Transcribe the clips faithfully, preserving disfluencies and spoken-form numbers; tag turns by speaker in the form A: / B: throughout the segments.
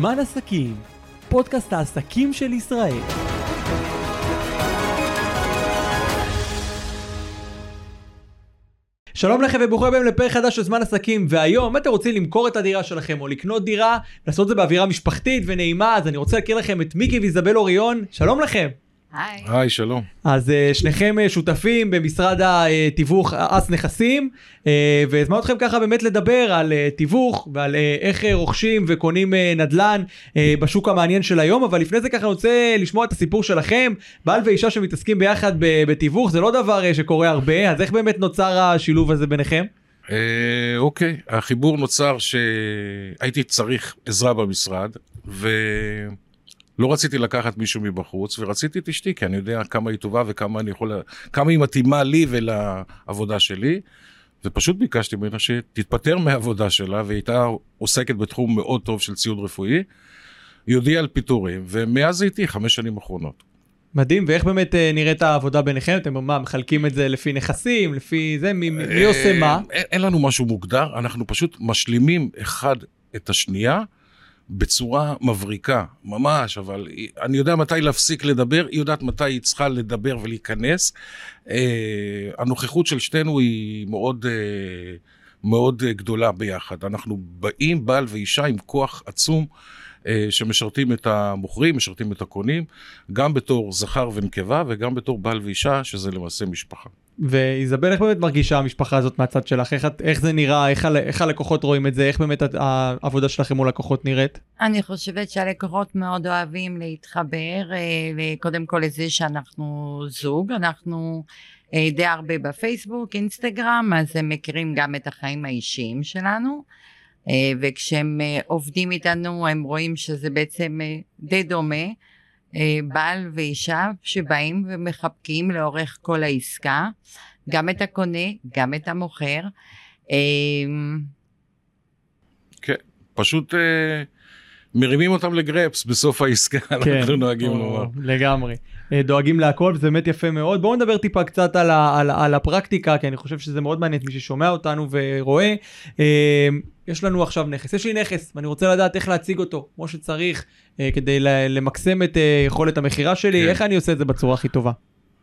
A: זמן עסקים, פודקאסט העסקים של ישראל. שלום לכם וברוכים הבאים לפרק חדש של זמן עסקים, והיום אתם רוצים למכור את הדירה שלכם או לקנות דירה, לעשות את זה באווירה משפחתית ונעימה, אז אני רוצה להכיר לכם את מיקי ואיזבל אוריון. שלום לכם.
B: היי.
C: היי, שלום.
A: אז שניכם שותפים במשרד התיווך אס נכסים, והזמנו אתכם ככה באמת לדבר על תיווך ועל איך רוכשים וקונים נדל"ן בשוק המעניין של היום. אבל לפני זה ככה אני רוצה לשמוע את הסיפור שלכם. בעל ואישה שמתעסקים ביחד בתיווך, זה לא דבר שקורה הרבה, אז איך באמת נוצר השילוב הזה ביניכם?
C: אוקיי, החיבור נוצר שהייתי צריך עזרה במשרד, ו... לא רציתי לקחת מישהו מבחוץ, ורציתי את אשתי, כי אני יודע כמה היא טובה וכמה אני יכול, כמה היא מתאימה לי ולעבודה שלי, ופשוט ביקשתי ממנה שתתפטר מהעבודה שלה, והיא הייתה עוסקת בתחום מאוד טוב של ציוד רפואי, היא הודיעה על פיטורים, ומאז זה איתי חמש שנים אחרונות.
A: מדהים, ואיך באמת נראית העבודה ביניכם? אתם מה, מחלקים את זה לפי נכסים, לפי זה, מי, מי עושה מה?
C: אין, אין לנו משהו מוגדר, אנחנו פשוט משלימים אחד את השנייה, בצורה מבריקה, ממש, אבל אני יודע מתי להפסיק לדבר, היא יודעת מתי היא צריכה לדבר ולהיכנס. אה, הנוכחות של שתינו היא מאוד, אה, מאוד גדולה ביחד. אנחנו באים, בעל ואישה, עם כוח עצום, אה, שמשרתים את המוכרים, משרתים את הקונים, גם בתור זכר ונקבה, וגם בתור בעל ואישה, שזה למעשה משפחה.
A: ואיזבל, איך באמת מרגישה המשפחה הזאת מהצד שלך? איך, איך זה נראה? איך, איך הלקוחות רואים את זה? איך באמת העבודה שלכם מול לקוחות נראית?
B: אני חושבת שהלקוחות מאוד אוהבים להתחבר, קודם כל לזה שאנחנו זוג, אנחנו די הרבה בפייסבוק, אינסטגרם, אז הם מכירים גם את החיים האישיים שלנו, וכשהם עובדים איתנו הם רואים שזה בעצם די דומה, בעל ואישה שבאים ומחבקים לאורך כל העסקה, גם את הקונה, גם את המוכר.
C: כן, פשוט מרימים אותם לגרפס בסוף העסקה, אנחנו נוהגים לומר.
A: לגמרי, דואגים להכל, וזה באמת יפה מאוד. בואו נדבר טיפה קצת על, על, על הפרקטיקה, כי אני חושב שזה מאוד מעניין מי ששומע אותנו ורואה. יש לנו עכשיו נכס, יש לי נכס, ואני רוצה לדעת איך להציג אותו, כמו שצריך, כדי למקסם את יכולת המחירה שלי. איך אני עושה את זה בצורה הכי טובה?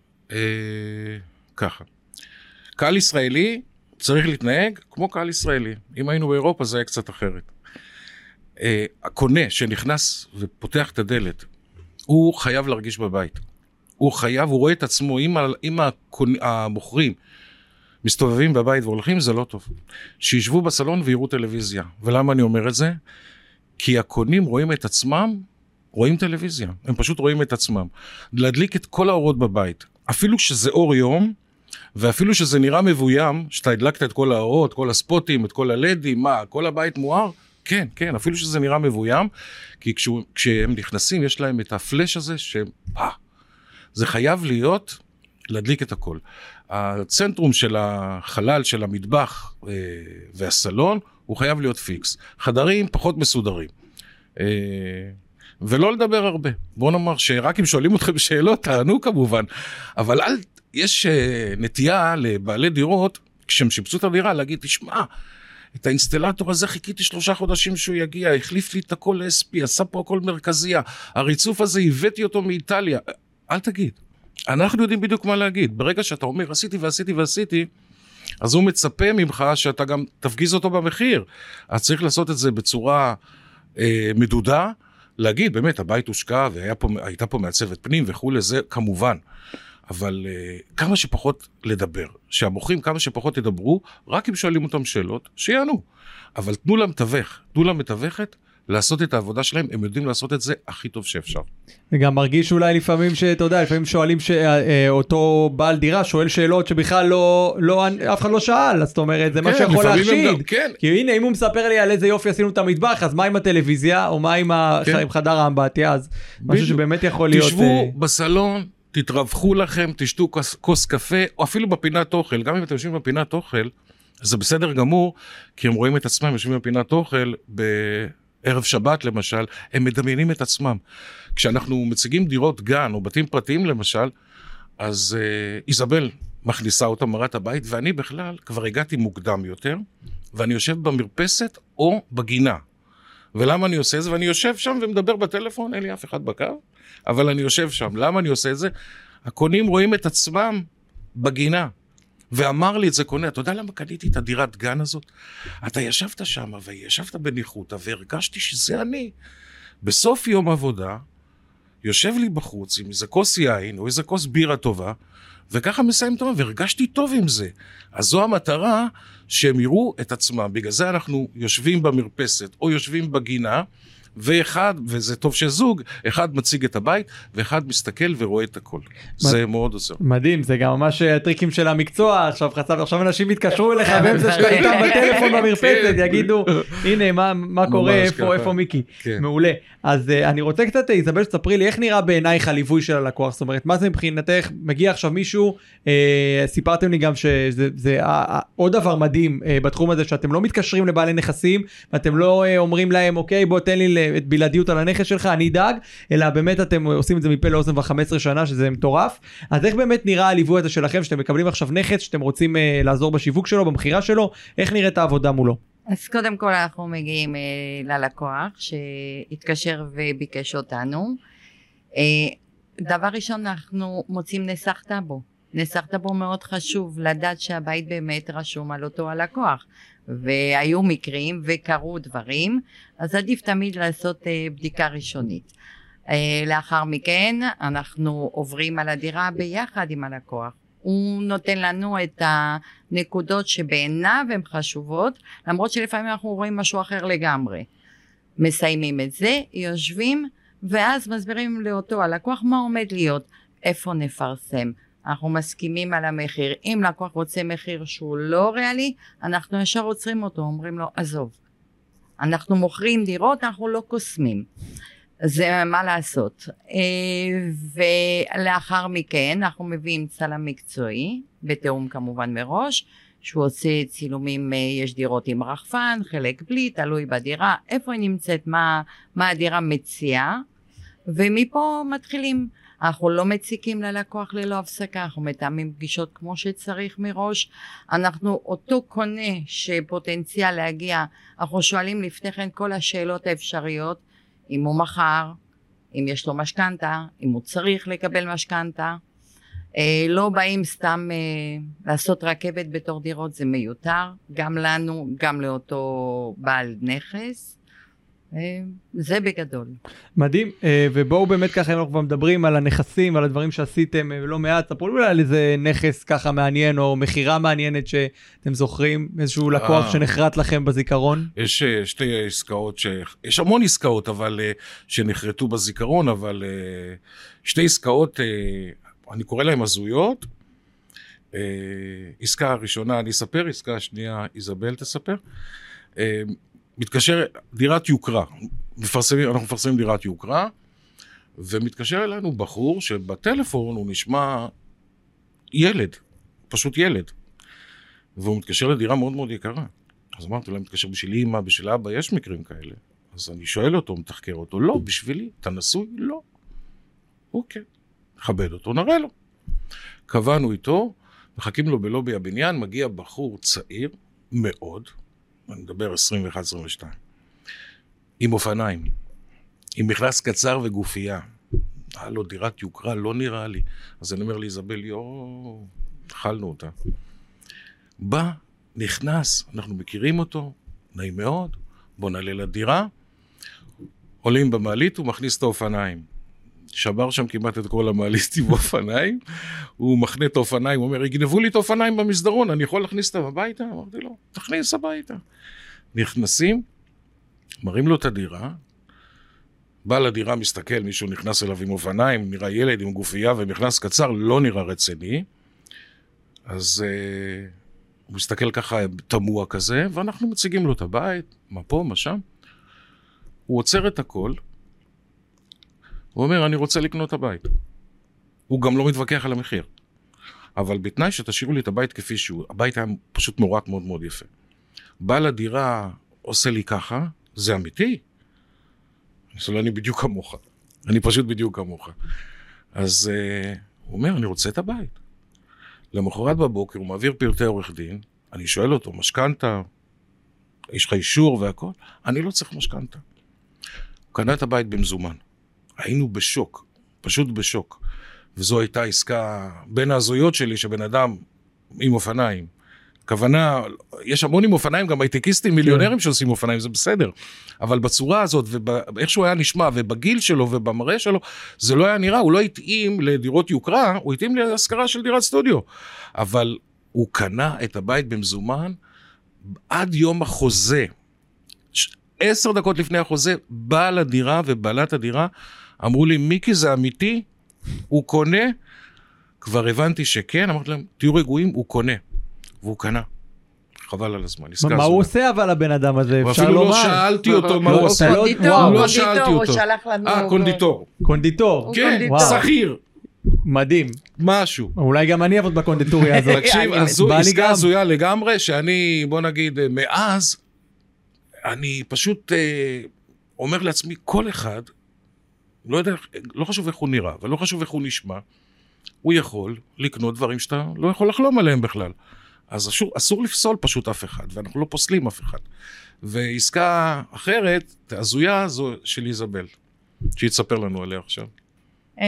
C: ככה, קהל ישראלי צריך להתנהג כמו קהל ישראלי. אם היינו באירופה זה היה קצת אחרת. הקונה שנכנס ופותח את הדלת, הוא חייב להרגיש בבית. הוא חייב, הוא רואה את עצמו, אם, אם המוכרים מסתובבים בבית והולכים, זה לא טוב. שישבו בסלון ויראו טלוויזיה. ולמה אני אומר את זה? כי הקונים רואים את עצמם, רואים טלוויזיה. הם פשוט רואים את עצמם. להדליק את כל האורות בבית. אפילו שזה אור יום, ואפילו שזה נראה מבוים, שאתה הדלקת את כל האורות, כל הספוטים, את כל הלדים, מה, כל הבית מואר, כן, כן, אפילו שזה נראה מבוים, כי כשו, כשהם נכנסים, יש להם את הפלש הזה, שפה, זה חייב להיות, להדליק את הכל. הצנטרום של החלל, של המטבח אה, והסלון, הוא חייב להיות פיקס. חדרים פחות מסודרים. אה, ולא לדבר הרבה. בואו נאמר שרק אם שואלים אתכם שאלות, תענו כמובן. אבל אל, יש אה, נטייה לבעלי דירות, כשהם שיפצו את הדירה, להגיד, תשמע, את האינסטלטור הזה חיכיתי שלושה חודשים שהוא יגיע, החליף לי את הכל ל-אס פי, עשה פה הכל מרכזיה, הריצוף הזה הבאתי אותו מאיטליה. אל תגיד. אנחנו יודעים בדיוק מה להגיד. ברגע שאתה אומר, עשיתי ועשיתי ועשיתי, אז הוא מצפה ממך שאתה גם תפגיז אותו במחיר. אז צריך לעשות את זה בצורה אה, מדודה, להגיד, באמת, הבית הושקע, והייתה פה מעצבת פנים וכו', זה כמובן. אבל uh, כמה שפחות לדבר, שהמוכרים כמה שפחות ידברו, רק אם שואלים אותם שאלות, שיענו. אבל תנו להם מתווך, תנו להם מתווכת, לעשות את העבודה שלהם, הם יודעים לעשות את זה הכי טוב שאפשר.
A: וגם מרגיש אולי לפעמים שאתה יודע, לפעמים שואלים שאותו בעל דירה שואל שאלות שבכלל לא, לא, אף אחד לא שאל, אז זאת אומרת, זה מה שיכול להחשיד.
C: כן.
A: כי הנה, אם הוא מספר לי על איזה יופי עשינו את המטבח, אז מה עם הטלוויזיה, או מה עם חדר האמבטיה, אז משהו שבאמת יכול להיות...
C: תשבו בסלון, תתרווחו לכם, תשתו כוס, כוס קפה, או אפילו בפינת אוכל. גם אם אתם יושבים בפינת אוכל, זה בסדר גמור, כי הם רואים את עצמם, יושבים בפינת אוכל, בערב שבת למשל, הם מדמיינים את עצמם. כשאנחנו מציגים דירות גן, או בתים פרטיים למשל, אז uh, איזבל מכניסה אותה מרת הבית, ואני בכלל כבר הגעתי מוקדם יותר, ואני יושב במרפסת או בגינה. ולמה אני עושה את זה? ואני יושב שם ומדבר בטלפון, אין לי אף אחד בקו, אבל אני יושב שם. למה אני עושה את זה? הקונים רואים את עצמם בגינה. ואמר לי את זה קונה, אתה יודע למה קניתי את הדירת גן הזאת? אתה ישבת שם, וישבת בניחותא, והרגשתי שזה אני. בסוף יום עבודה, יושב לי בחוץ עם איזה כוס יין, או איזה כוס בירה טובה, וככה מסיים טוב, והרגשתי טוב עם זה. אז זו המטרה שהם יראו את עצמם. בגלל זה אנחנו יושבים במרפסת, או יושבים בגינה, ואחד, וזה טוב שזוג, אחד מציג את הבית, ואחד מסתכל ורואה את הכל. זה מאוד עוזר.
A: מדהים, זה גם ממש הטריקים של המקצוע, עכשיו חצב, עכשיו אנשים יתקשרו אליך, באמצע שאתה איתם בטלפון במרפסת, יגידו, הנה, מה קורה, איפה מיקי? מעולה. אז אני רוצה קצת, איזבל, שתספרי לי, איך נראה בעינייך הליווי של הלקוח? זאת אומרת, מה זה מבחינתך? מגיע עכשיו מישהו, סיפרתם לי גם שזה עוד דבר מדהים בתחום הזה, שאתם לא מתקשרים לבעלי נכסים, ואתם לא אומרים להם, אוקיי, בוא תן לי את בלעדיות על הנכס שלך, אני אדאג, אלא באמת אתם עושים את זה מפה לאוזן ב-חמש עשרה שנה, שזה מטורף. אז איך באמת נראה הליווי הזה שלכם, שאתם מקבלים עכשיו נכס, שאתם רוצים uh, לעזור בשיווק שלו, במחירה שלו, איך נראית העבודה מולו?
B: אז קודם כל אנחנו מגיעים uh, ללקוח, שהתקשר וביקש אותנו. Uh, דבר ראשון, אנחנו מוצאים נסח טאבו. נסח טאבו מאוד חשוב, לדעת שהבית באמת רשום על אותו הלקוח. והיו מקרים וקרו דברים, אז עדיף תמיד לעשות uh, בדיקה ראשונית. Uh, לאחר מכן אנחנו עוברים על הדירה ביחד עם הלקוח. הוא נותן לנו את הנקודות שבעיניו הן חשובות, למרות שלפעמים אנחנו רואים משהו אחר לגמרי. מסיימים את זה, יושבים, ואז מסבירים לאותו הלקוח מה עומד להיות, איפה נפרסם. אנחנו מסכימים על המחיר. אם לקוח רוצה מחיר שהוא לא ריאלי, אנחנו ישר עוצרים אותו, אומרים לו, עזוב. אנחנו מוכרים דירות, אנחנו לא קוסמים. זה מה לעשות. ולאחר מכן, אנחנו מביאים צלם מקצועי, בתאום כמובן מראש, שהוא עושה צילומים, יש דירות עם רחפן, חלק בלי, תלוי בדירה, איפה היא נמצאת, מה, מה הדירה מציעה, ומפה מתחילים. אנחנו לא מציקים ללקוח ללא הפסקה, אנחנו מתאמים פגישות כמו שצריך מראש, אנחנו אותו קונה שפוטנציאל להגיע, אנחנו שואלים לפני כן כל השאלות האפשריות, אם הוא מחר, אם יש לו משכנתה, אם הוא צריך לקבל משכנתה, אה, לא באים סתם אה, לעשות רכבת בתור דירות, זה מיותר, גם לנו, גם לאותו בעל נכס, זה בגדול.
A: מדהים, ובואו באמת ככה, אם אנחנו כבר מדברים על הנכסים, על הדברים שעשיתם לא מעט, ספרו לי על איזה נכס ככה מעניין, או מחירה מעניינת שאתם זוכרים, איזשהו לקוח שנחרט לכם בזיכרון?
C: יש שתי עסקאות, ש... יש המון עסקאות, אבל שנחרטו בזיכרון, אבל שתי עסקאות, אני קורא להם הזויות, עסקה הראשונה, אני אספר, עסקה השנייה, איזבל תספר, מתקשר, דירת יוקרה, מפרסמים, אנחנו מפרסמים דירת יוקרה, ומתקשר אלינו בחור שבטלפון הוא נשמע ילד, פשוט ילד, והוא מתקשר לדירה מאוד מאוד יקרה. אז אמרתי להם, מתקשר בשביל אמא, בשביל אבא, יש מקרים כאלה. אז אני שואל אותו, מתחקר אותו, לא, בשבילי, אתה נשוי? לא. אוקיי, נכבד אותו, נראה לו. קבענו איתו, מחכים לו בלובי הבניין, מגיע בחור צעיר מאוד, אני מדבר עשרים ואחת עשרים ושתיים, עם אופניים, עם מכנס קצר וגופייה. היה לו דירת יוקרה, לא נראה לי. אז אני אומר לי, איזבל, יו, אכלנו אותה. בא, נכנס, אנחנו מכירים אותו, נעים מאוד, בוא נעלה לדירה, עולים במעלית, הוא מכניס את האופניים. שבר שם כמעט את כל המעלית עם אופניים, הוא מכנה את האופניים, הוא אומר, יגנבו לי את האופניים במסדרון, אני יכול להכניס אותם הביתה? אמרתי לו, תכניס הביתה. נכנסים, מראים לו את הדירה, בעל הדירה מסתכל, מישהו נכנס אליו עם אופניים, נראה ילד עם גופייה ומכנס קצר, לא נראה רציני, אז uh, הוא מסתכל ככה תמוה כזה, ואנחנו מציגים לו את הבית, מה פה, מה שם, הוא עוצר את הכל, הוא אומר, אני רוצה לקנות את הבית. הוא גם לא מתווכח על המחיר. אבל בתנאי שתשאירו לי את הבית כפי שהוא. הבית היה פשוט מורק מאוד מאוד יפה. בעל הדירה עושה לי ככה, זה אמיתי. אז אני בדיוק כמוך. אני פשוט בדיוק כמוך. אז uh, הוא אומר, אני רוצה את הבית. למחרת בבוקר הוא מעביר פרטי עורך דין, אני שואל אותו, משכנתה, יש לך אישור והכל? אני לא צריך משכנתה. קנה את הבית במזומן. היינו בשוק, פשוט בשוק. וזו הייתה עסקה בין ההזויות שלי, שבן אדם עם אופניים. כוונה, יש המון עם אופניים, גם הייטקיסטים, מיליונרים שעושים אופניים, זה בסדר. אבל בצורה הזאת, ואיך שהוא היה נשמע, ובגיל שלו ובמראה שלו, זה לא היה נראה, הוא לא התאים לדירות יוקרה, הוא התאים להשכרה של דירת סטודיו. אבל הוא קנה את הבית במזומן, עד יום החוזה, עשר דקות לפני החוזה, בעל הדירה ובעלת הדירה, אמרו לי, מיקי זה אמיתי? הוא קונה? כבר הבנתי שכן, אמרתי להם, תהיו רגועים, הוא קונה. והוא קנה. חבל על הזמן.
A: מה הוא עושה אבל הבן אדם הזה? אפשר
C: אפילו
A: לומר.
C: לא שאלתי אותו מה הוא עושה.
B: קונדיטור,
C: לא שאלתי
B: קונדיטור, הוא
C: אותו.
B: שלח לנו.
C: אה, קונדיטור.
A: קונדיטור.
C: כן,
B: קונדיטור.
C: שכיר.
A: מדהים.
C: משהו.
A: אולי גם אני אעבוד בקונדיטוריה הזאת.
C: תקשיב,
B: אני-
C: הזו-
A: בא לי
C: עסקה
A: גם.
C: הזויה לגמרי, שאני, בוא נגיד, מאז, אני פשוט אה, אומר לעצמי, כל אחד, לא יודע, לא חשוב איך הוא נראה, ולא חשוב איך הוא נשמע, הוא יכול לקנות דברים שאתה לא יכול לחלום עליהם בכלל. אז אסור, אסור לפסול פשוט אף אחד, ואנחנו לא פוסלים אף אחד. ועסקה אחרת, הזויה זו של איזבל, שיתספר לנו עליה עכשיו.
B: אה,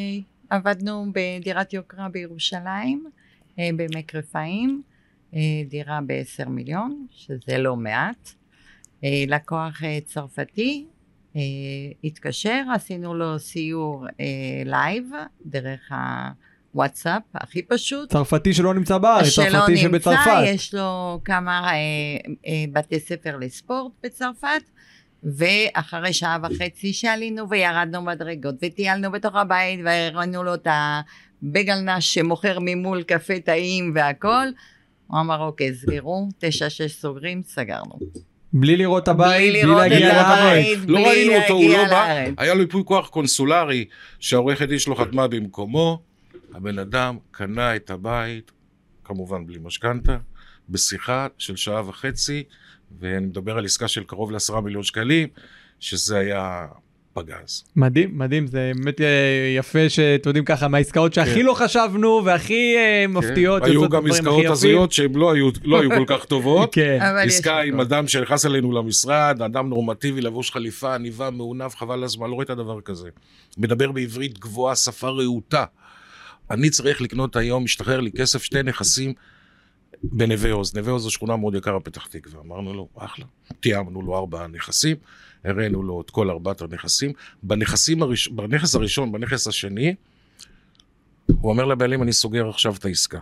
B: עבדנו בדירת יוקרה בירושלים, אה, בעמק רפאים, אה, דירה בעשר מיליון, שזה לא מעט. אה, לקוח אה, צרפתי, אה, התקשר, עשינו לו סיור אה, לייב, דרך הוואטסאפ, הכי פשוט.
A: צרפתי שלא נמצא בארץ,
B: שלא
A: צרפתי
B: נמצא,
A: שבצרפת.
B: יש לו כמה אה, אה, בתי ספר לספורט בצרפת, ואחרי שעה וחצי שעלינו וירדנו מדרגות וטיילנו בתוך הבית והראינו לו את הבגלנש שמוכר ממול קפה טעים והכל, הוא אמר אוקיי סגרו, תשע שש סוגרים, סגרנו.
A: בלי לראות את הבית,
B: בלי
A: בלי
B: לראות
A: להגיע
B: את
A: לארץ.
B: הבית.
C: לא
B: בלי
C: ראינו אותו, הוא
B: להגיע
C: לא בא,
B: לארץ.
C: היה לו ייפוי כוח קונסולרי שהעורכת דין שלו חתמה במקומו, הבן אדם קנה את הבית, כמובן בלי משכנתה, בשיחה של שעה וחצי, ואני מדבר על עסקה של קרוב לעשרה מיליון שקלים, שזה היה פגז.
A: מדהים, מדהים, זה באמת אה, יפה שאתם יודעים ככה, מהעסקאות שהכי
C: כן.
A: לא חשבנו והכי אה, מפתיעות.
C: היו
A: יוצאות
C: גם
A: הדברים הכי
C: עסקאות
A: יפים.
C: הזויות שהן לא היו לא היו כל כך טובות.
A: כן.
B: אבל יש
C: עסקה עם
B: הכל.
C: אדם שנכנס אלינו למשרד, אדם נורמטיבי, לבוש חליפה, עניבה, מעונב, חבל הזמן, לא רואה את הדבר כזה. מדבר בעברית גבוהה, שפה רהוטה. אני צריך לקנות היום, משתחרר לי כסף, שתי נכסים בנווה עוז. נווה עוז זו שכונה מאוד יקרה פתח תקווה. אמרנו לו, אחלה. תיאמנו לו ארבעה נכסים, הראינו לו את כל ארבעת הנכסים. בנכסים הראש... בנכס הראשון, בנכס השני, הוא אומר לבעלים, אני סוגר עכשיו את העסקה.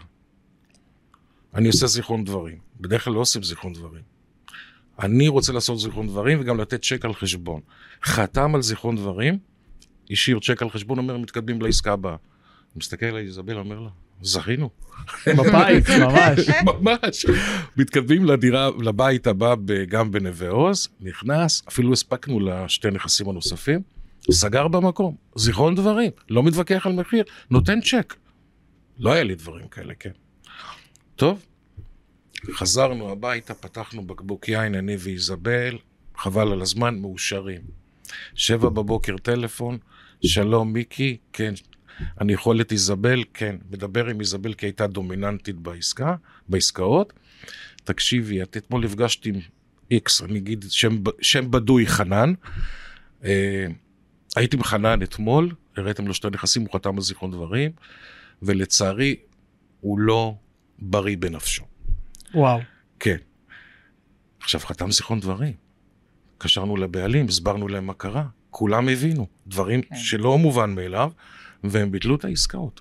C: אני עושה זיכרון דברים. בדרך כלל לא עושים זיכרון דברים. אני רוצה לעשות זיכרון דברים וגם לתת צ'ק על חשבון. חתם על זיכרון דברים, השאיר צ'ק על חשבון, אומר, מתקדמים לעסקה הבאה. הוא מסתכל על איזבל, אומר לה, זכינו.
A: בבית, ממש.
C: ממש. מתקדמים לדירה, לבית הבא גם בנווה עוז, נכנס, אפילו הספקנו לשתי נכסים הנוספים, סגר במקום, זיכרון דברים, לא מתווכח על מחיר, נותן צ'ק. לא היה לי דברים כאלה, כן. טוב, חזרנו הביתה, פתחנו בקבוק יין, אני ואיזבל, חבל על הזמן, מאושרים. שבע בבוקר טלפון, שלום מיקי, כן, אני יכול את איזבל, כן, מדבר עם איזבל כי הייתה דומיננטית בעסקה, בעסקאות. תקשיבי, את אתמול הפגשתי עם איקס, אני אגיד שם, שם בדוי חנן, אה, הייתי עם חנן אתמול, הראיתם לו שתי נכסים, הוא חתם על זיכרון דברים, ולצערי הוא לא בריא בנפשו.
A: וואו.
C: כן. עכשיו חתם זיכרון דברים. קשרנו לבעלים, הסברנו להם מה קרה. כולם הבינו. דברים כן. שלא מובן מאליו, והם ביטלו את העסקאות.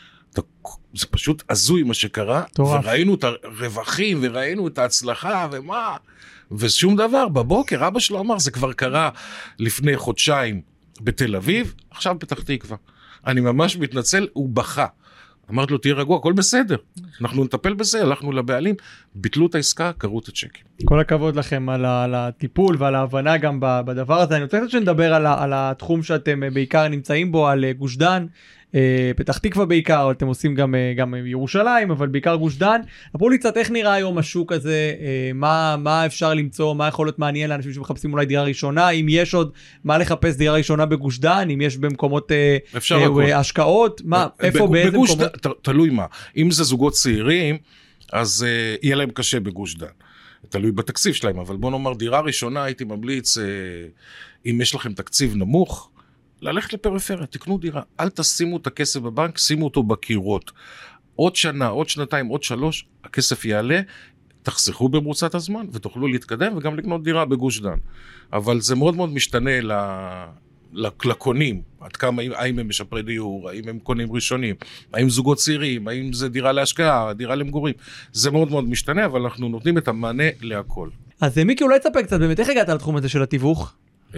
C: זה פשוט הזוי מה שקרה, טורף. וראינו את הרווחים, וראינו את ההצלחה, ומה, ושום דבר. בבוקר, אבא שלו אמר, זה כבר קרה לפני חודשיים בתל אביב, עכשיו פתח תקווה. אני ממש מתנצל, הוא בכה. אמרת לו, תהיה רגוע, הכל בסדר. אנחנו נטפל בזה, הלכנו לבעלים, ביטלו את העסקה, קראו את הצ'קים.
A: כל הכבוד לכם על, ה- על הטיפול ועל ההבנה גם בדבר הזה. אני רוצה קצת שנדבר על, ה- על התחום שאתם בעיקר נמצאים בו, על גוש דן, פתח תקווה בעיקר, אתם עושים גם, גם ירושלים, אבל בעיקר גוש דן. אמרו לי קצת איך נראה היום השוק הזה, מה, מה אפשר למצוא, מה יכול להיות מעניין לאנשים שמחפשים אולי דירה ראשונה, אם יש עוד מה לחפש דירה ראשונה בגוש דן, אם יש במקומות אה, השקעות, מה, איפה, באיזה
C: בגוש
A: מקומות?
C: ד... תלוי מה, אם זה זוגות צעירים, אז uh, יהיה להם קשה בגוש דן. תלוי בתקציב שלהם, אבל בוא נאמר, דירה ראשונה הייתי ממליץ, uh, אם יש לכם תקציב נמוך, ללכת לפריפריה, תקנו דירה. אל תשימו את הכסף בבנק, שימו אותו בקירות. עוד שנה, עוד שנתיים, עוד שלוש, הכסף יעלה, תחסכו במרוצת הזמן, ותוכלו להתקדם, וגם לקנות דירה בגוש דן. אבל זה מאוד מאוד משתנה ל... לקונים, עד כמה, האם הם משפרי דיור, האם הם קונים ראשונים, האם זוגות צעירים, האם זה דירה להשקעה, דירה למגורים, זה מאוד מאוד משתנה, אבל אנחנו נותנים את המענה להכל.
A: אז מיקי, אולי תספר קצת, באמת, איך הגעת לתחום הזה של התיווך?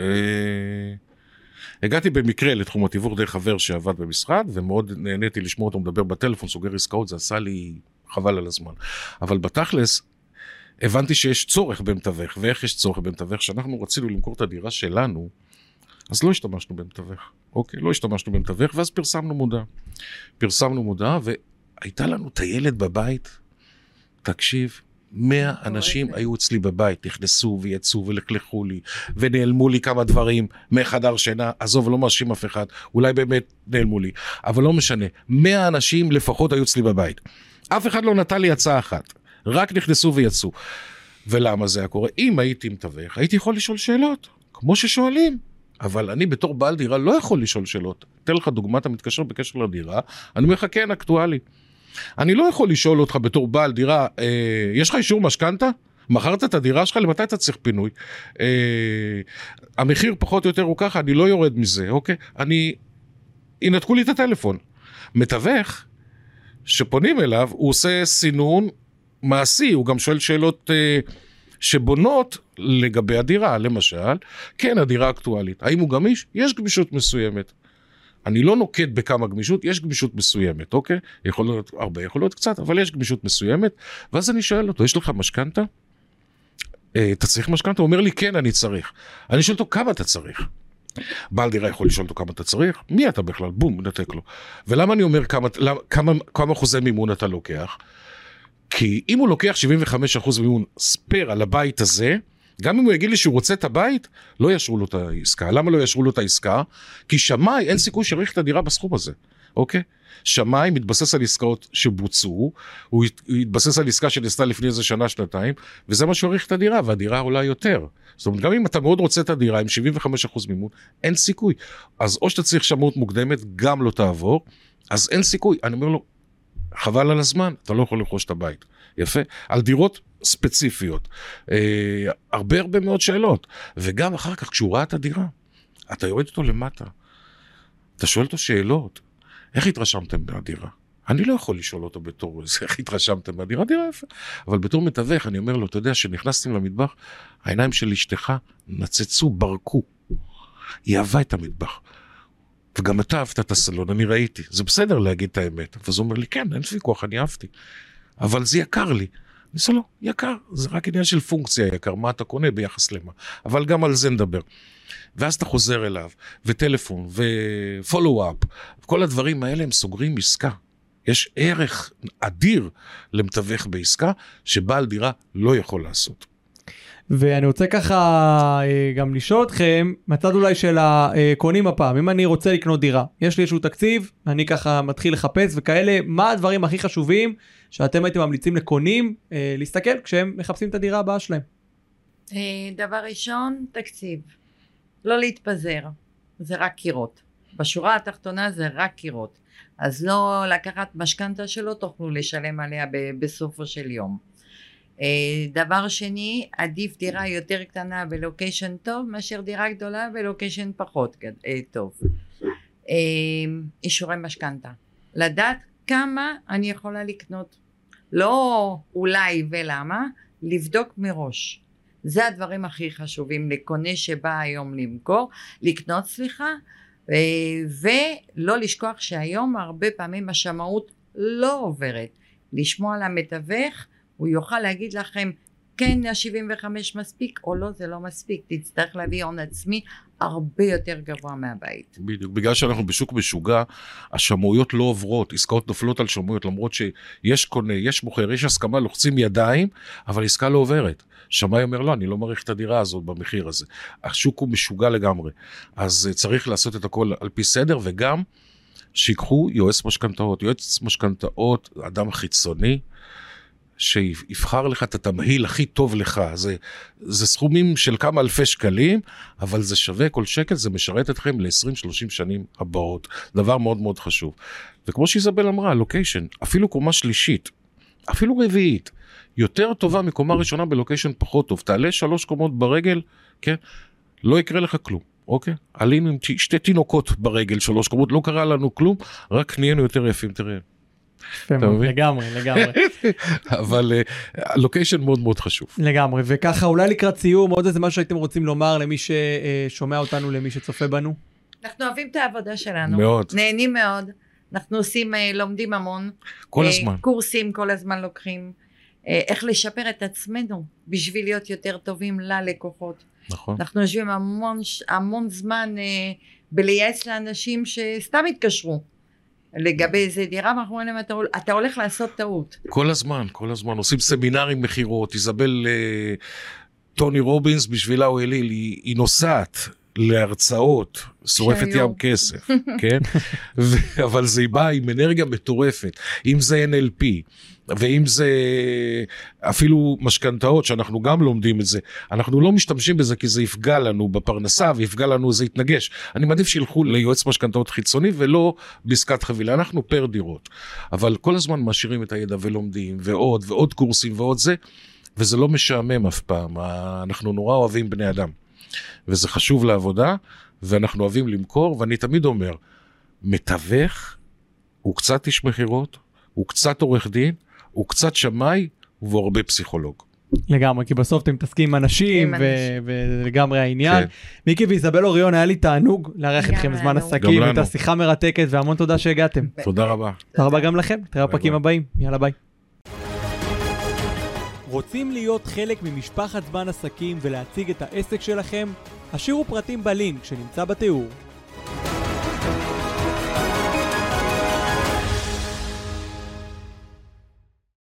C: הגעתי במקרה לתחום התיווך דרך חבר שעבד במשרד, ומאוד נהניתי לשמוע אותו מדבר בטלפון, סוגר עסקאות, זה עשה לי חבל על הזמן. אבל בתכלס, הבנתי שיש צורך במתווך, ואיך יש צורך במתווך, שאנחנו רצינו למכור את הדירה שלנו, אז לא השתמשנו במתווך, אוקיי? לא השתמשנו במתווך, ואז פרסמנו מודעה. פרסמנו מודעה, והייתה לנו את הילד בבית, תקשיב, מאה אנשים היו אצלי בבית, נכנסו ויצאו ולכלכו לי, ונעלמו לי כמה דברים מחדר שינה, עזוב, לא מאשים אף אחד, אולי באמת נעלמו לי, אבל לא משנה, מאה אנשים לפחות היו אצלי בבית. אף אחד לא נתן לי הצעה אחת, רק נכנסו ויצאו. ולמה זה היה קורה? אם הייתי מתווך, הייתי יכול לשאול שאלות, כמו ששואלים. אבל אני בתור בעל דירה לא יכול לשאול שאלות. אתן לך דוגמה, אתה מתקשר בקשר לדירה, אני אומר לך כן, אקטואלי. אני לא יכול לשאול אותך בתור בעל דירה, אה, יש לך אישור משכנתה? מכרת את הדירה שלך, למתי אתה צריך פינוי? אה, המחיר פחות או יותר הוא ככה, אני לא יורד מזה, אוקיי? אני, ינתקו לי את הטלפון. מתווך, שפונים אליו, הוא עושה סינון מעשי, הוא גם שואל שאלות אה, שבונות לגבי הדירה, למשל, כן, הדירה אקטואלית. האם הוא גמיש? יש גמישות מסוימת. אני לא נוקט בכמה גמישות, יש גמישות מסוימת, אוקיי? יכול להיות הרבה, יכול להיות קצת, אבל יש גמישות מסוימת, ואז אני שואל אותו, יש לך משכנתה? אה, אתה צריך משכנתה? הוא אומר לי, כן, אני צריך. אני שואל אותו, כמה אתה צריך? בעל דירה יכול לשאול אותו כמה אתה צריך? מי אתה בכלל? בום, נתק לו. ולמה אני אומר כמה, כמה, כמה אחוזי מימון אתה לוקח? כי אם הוא לוקח שבעים וחמישה אחוז מימון ספר על הבית הזה, גם אם הוא יגיד לי שהוא רוצה את הבית, לא ישרו לו את העסקה. למה לא ישרו לו את העסקה? כי שמאי אין סיכוי שיריך את הדירה בסכום הזה, אוקיי? שמאי מתבסס על עסקאות שבוצעו, הוא יתבסס על עסקה שנעשתה לפני איזה שנה, שנתיים, וזה מה שיריך את הדירה, והדירה עולה יותר. זאת אומרת, גם אם אתה מאוד רוצה את הדירה עם שבעים וחמישה אחוז מימון, אין סיכוי. אז או שאתה צריך שמאות מוקדמת, גם לא תעבור, אז אין סיכוי. אני אומר לו, חבל על הזמן, אתה לא יכול לרכוש את הבית. יפה? על דירות ספציפיות. אה, הרבה הרבה מאוד שאלות. וגם אחר כך, כשהוא ראה את הדירה, אתה יורד אותו למטה. אתה שואל אותו שאלות. איך התרשמתם מהדירה? אני לא יכול לשאול אותו בתור, איך התרשמתם מהדירה? דירה יפה. אבל בתור מתווך, אני אומר לו, אתה יודע, שנכנסתם למטבח, העיניים של אשתך נצצו, ברקו. היא אהבה את המטבח. וגם אתה אהבת את הסלון, אני ראיתי. זה בסדר להגיד את האמת. ואז הוא אומר לי, כן, אין ויכוח, אני אהבתי. אבל זה יקר לי. אני עושה לו, יקר. זה רק עניין של פונקציה יקר, מה אתה קונה ביחס למה. אבל גם על זה נדבר. ואז אתה חוזר אליו, וטלפון, ופולו-אפ, כל הדברים האלה הם סוגרים עסקה. יש ערך אדיר למתווך בעסקה, שבעל דירה לא יכול לעשות.
A: ואני רוצה ככה גם לשאול אתכם, מצד אולי של הקונים הפעם, אם אני רוצה לקנות דירה, יש לי איזשהו תקציב, אני ככה מתחיל לחפש וכאלה, מה הדברים הכי חשובים שאתם הייתם ממליצים לקונים להסתכל כשהם מחפשים את הדירה הבאה שלהם?
B: דבר ראשון, תקציב. לא להתפזר, זה רק קירות. בשורה התחתונה זה רק קירות. אז לא לקחת משכנתה שלא תוכלו לשלם עליה בסופו של יום. דבר שני, עדיף דירה יותר קטנה בלוקיישן טוב מאשר דירה גדולה בלוקיישן פחות טוב. אישורי משכנתה, לדעת כמה אני יכולה לקנות, לא אולי ולמה, לבדוק מראש. זה הדברים הכי חשובים לקונה שבא היום למכור, לקנות סליחה, ולא לשכוח שהיום הרבה פעמים השמאות לא עוברת. לשמוע על המתווך, הוא יוכל להגיד לכם, כן, ה-שבעים וחמש מספיק, או לא, זה לא מספיק. תצטרך להביא הון עצמי הרבה יותר גבוה מהבית.
C: בדיוק, בגלל שאנחנו בשוק משוגע, השמאויות לא עוברות, עסקאות נופלות על שמאויות, למרות שיש קונה, יש מוכר, יש הסכמה, לוחצים ידיים, אבל עסקה לא עוברת. שמאי אומר, לא, אני לא מעריך את הדירה הזאת במחיר הזה. השוק הוא משוגע לגמרי. אז צריך לעשות את הכל על פי סדר, וגם שיקחו יועץ משכנתאות. יועץ משכנתאות, אדם חיצוני, שיבחר לך את התמהיל הכי טוב לך. זה, זה סכומים של כמה אלפי שקלים, אבל זה שווה כל שקל, זה משרת אתכם ל-עשרים שלושים שנים הבאות. דבר מאוד מאוד חשוב. וכמו שאיזבל אמרה, לוקיישן, אפילו קומה שלישית, אפילו רביעית, יותר טובה מקומה ראשונה בלוקיישן פחות טוב. תעלה שלוש קומות ברגל, כן? לא יקרה לך כלום, אוקיי? עלינו עם שתי תינוקות ברגל, שלוש קומות, לא קרה לנו כלום, רק נהיינו יותר יפים, תראה.
A: לגמרי, לגמרי.
C: אבל הלוקיישן מאוד מאוד חשוב.
A: לגמרי, וככה אולי לקראת סיום, עוד איזה משהו שהייתם רוצים לומר למי ששומע אותנו, למי שצופה בנו?
B: אנחנו אוהבים את העבודה שלנו.
C: מאוד.
B: נהנים מאוד. אנחנו עושים, לומדים המון.
C: כל הזמן.
B: קורסים כל הזמן לוקחים. איך לשפר את עצמנו בשביל להיות יותר טובים ללקוחות.
C: נכון.
B: אנחנו יושבים המון, המון זמן בלייעץ לאנשים שסתם התקשרו. לגבי איזה דירה, אנחנו אומרים, אתה, אתה הולך לעשות טעות.
C: כל הזמן, כל הזמן. עושים סמינרים מחירות. איזבל טוני רובינס בשבילה הוא אליל, היא, היא נוסעת להרצאות, שורפת ים כסף, כן? ו- אבל זה בא עם אנרגיה מטורפת. אם זה אן אל פי, ואם זה אפילו משכנתאות, שאנחנו גם לומדים את זה, אנחנו לא משתמשים בזה כי זה יפגע לנו בפרנסה, ויפגע לנו, זה יתנגש. אני מעדיף שילכו ליועץ משכנתאות חיצוני, ולא בעסקת חבילה. אנחנו פר דירות. אבל כל הזמן משאירים את הידע ולומדים, ועוד ועוד קורסים ועוד זה, וזה לא משעמם אף פעם. אנחנו נורא אוהבים בני אדם. וזה חשוב לעבודה, ואנחנו אוהבים למכור, ואני תמיד אומר, מתווך, הוא קצת איש מחירות, הוא קצת עורך דין, הוא קצת שמאי, והוא הרבה פסיכולוג.
A: לגמרי, כי בסוף אתם מתעסקים עם אנשים, ולגמרי העניין. מיקי ואיזבל אוריון, היה לי תענוג לארח אתכם בזמן עסקים, את השיחה מרתקת, והמון תודה שהגעתם.
C: תודה רבה.
A: תודה רבה גם לכם, תראה בפרקים הבאים, יאללה ביי. רוצים להיות חלק ממשפחת זמן עסקים ולהציג את העסק שלכם? השאירו פרטים בלינק שנמצא בתיאור.